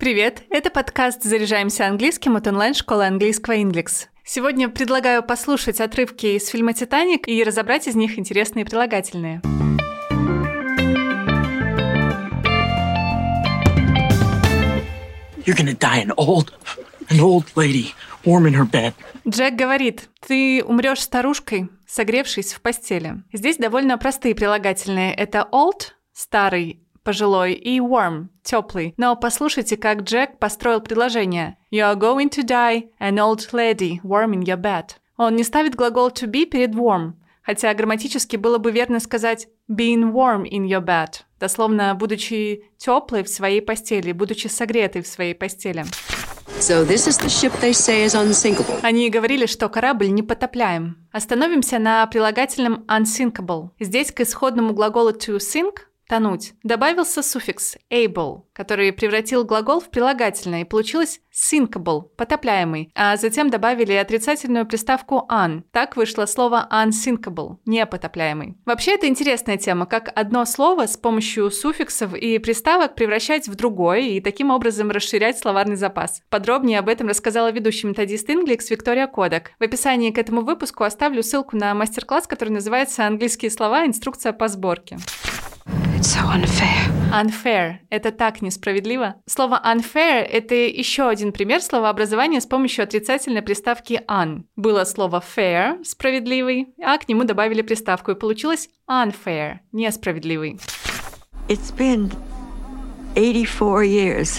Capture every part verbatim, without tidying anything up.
Привет, это подкаст «Заряжаемся английским» от онлайн-школы английского Inglix. Сегодня предлагаю послушать отрывки из фильма «Титаник» и разобрать из них интересные прилагательные. You're gonna die an old, an old lady, warm in her bed. Джек говорит, ты умрешь старушкой, согревшись в постели. Здесь довольно простые прилагательные. Это old, старый, пожилой, и warm, теплый. Но послушайте, как Джек построил предложение. You are going to die an old lady, warm in your bed. Он не ставит глагол to be перед warm, хотя грамматически было бы верно сказать being warm in your bed, дословно, будучи теплой в своей постели, будучи согретой в своей постели. So this is the ship they say is unsinkable. Они говорили, что корабль непотопляем. Остановимся на прилагательном unsinkable. Здесь к исходному глаголу to sink – тонуть добавился суффикс able, который превратил глагол в прилагательное, и получилось sinkable – потопляемый, а затем добавили отрицательную приставку un. Так вышло слово unsinkable – непотопляемый. Вообще, это интересная тема, как одно слово с помощью суффиксов и приставок превращать в другое и таким образом расширять словарный запас. Подробнее об этом рассказала ведущий методист Inglix Виктория Кодак. В описании к этому выпуску оставлю ссылку на мастер-класс, который называется «Английские слова. Инструкция по сборке». It's so unfair. Unfair – это так несправедливо. Слово unfair – это еще один пример словообразования с помощью отрицательной приставки un. Было слово fair – справедливый, а к нему добавили приставку, и получилось unfair – несправедливый. It's been eighty-four years,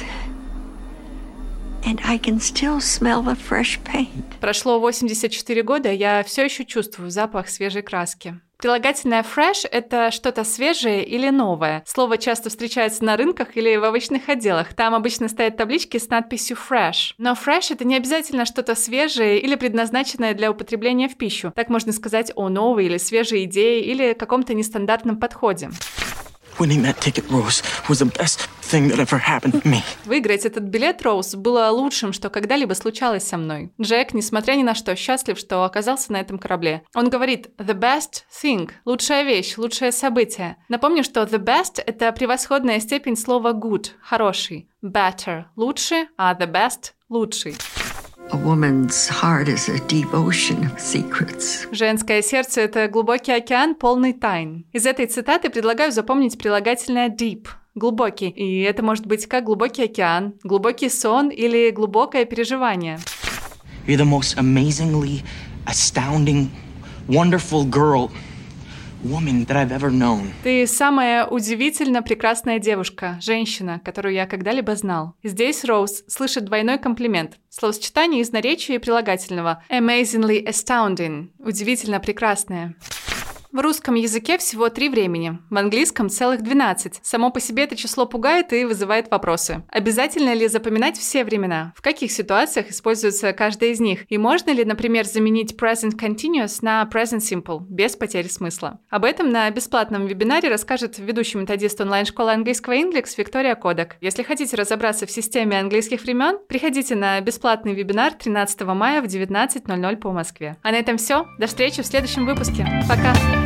and I can still smell the fresh paint. Прошло восемьдесят четыре года, я все еще чувствую запах свежей краски. Прилагательное fresh – это что-то свежее или новое. Слово часто встречается на рынках или в овощных отделах. Там обычно стоят таблички с надписью fresh. Но fresh – это не обязательно что-то свежее или предназначенное для употребления в пищу. Так можно сказать о новой или свежей идее или каком-то нестандартном подходе. Winning that ticket, Rose, was the best thing that ever happened to me. Выиграть этот билет, Роуз, было лучшим, что когда-либо случалось со мной. Джек, несмотря ни на что, счастлив, что оказался на этом корабле. Он говорит «the best thing» – лучшая вещь, лучшее событие. Напомню, что the best – это превосходная степень слова good – хороший. Better – лучше, а the best – лучший. A woman's heart is a deep ocean of secrets. Женское сердце – это глубокий океан, полный тайн. Из этой цитаты предлагаю запомнить прилагательное deep – глубокий. И это может быть как глубокий океан, глубокий сон или глубокое переживание. You're the most amazingly, astounding, wonderful girl, woman that I've ever known. Ты самая удивительно прекрасная девушка, женщина, которую я когда-либо знал. Здесь Роуз слышит двойной комплимент. Словосочетание из наречия и прилагательного. Amazingly astounding. Удивительно прекрасная. В русском языке всего три времени, в английском целых двенадцать. Само по себе это число пугает и вызывает вопросы. Обязательно ли запоминать все времена? В каких ситуациях используется каждая из них? И можно ли, например, заменить present continuous на present simple без потери смысла? Об этом на бесплатном вебинаре расскажет ведущий методист онлайн-школы английского Inglix Виктория Кодак. Если хотите разобраться в системе английских времен, приходите на бесплатный вебинар тринадцатого мая в девятнадцать ноль ноль по Москве. А на этом все. До встречи в следующем выпуске. Пока!